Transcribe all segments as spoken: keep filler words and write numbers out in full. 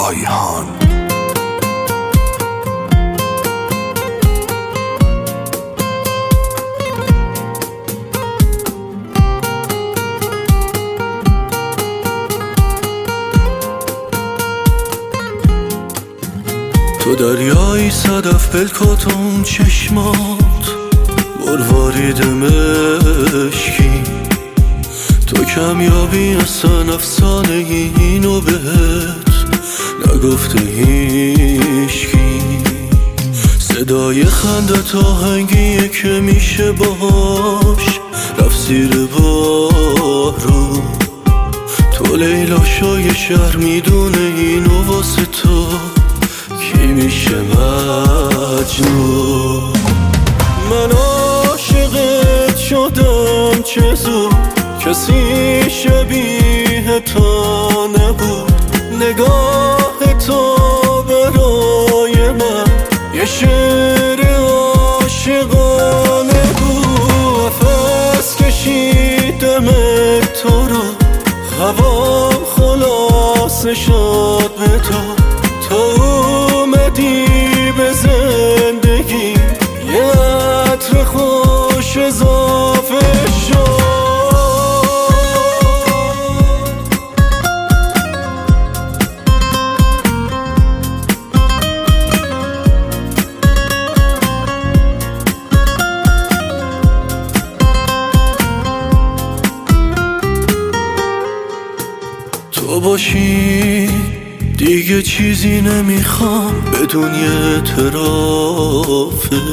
رایحان. تو دریایی صدف پلکات و اون چشمات مروارید مشکی، تو کمیابی اصلا افسانه اینو بهت نگفته هیشکی. صدای خندت آهنگیه که میشه باش رفت زیر بارو. تو لیلا شای شهر میدونه اینو واسه تو کی میشه مجنون. من عاشقت شدم چه زود، کسی شبیه تو نبود. نگاه تو برای من یه شعر عاشقانه بود. نفس کشیدم تو رو، هوام خلاصه شد به تو. تو اومدی به زندگی، یه عطر خوش اضافه شد. تو باشی دیگه چیزی نمیخوام بدون یه اعترافه.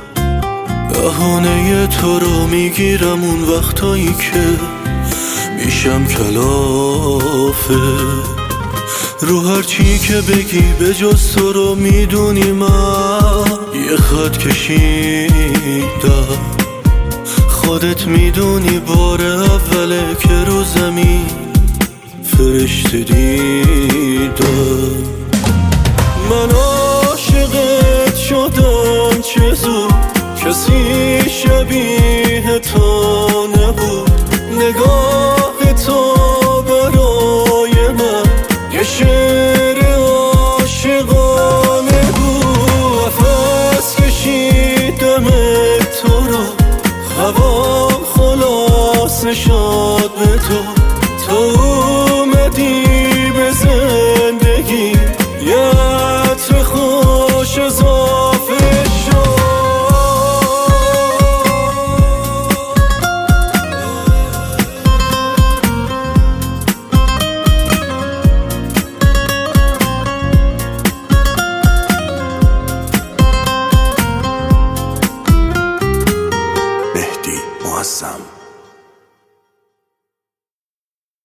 بهانه تو رو میگیرم اون وقتایی که میشم کلافه. رو هر چی که بگی به جز تو رو میدونی من یه خط کشیدم. خودت میدونی بار اوله که رو زمین فرشته دیدم. من عاشقت شدم چه زود، کسی شبیه تو نبود. نگاه تو برای من یه شعر عاشقانه بود. نفس کشیدم تو رو، هوام خلاصه شد به تو. تو اومدی به زندگی، یه عطر خوش اضافه شد. مهدی معظم.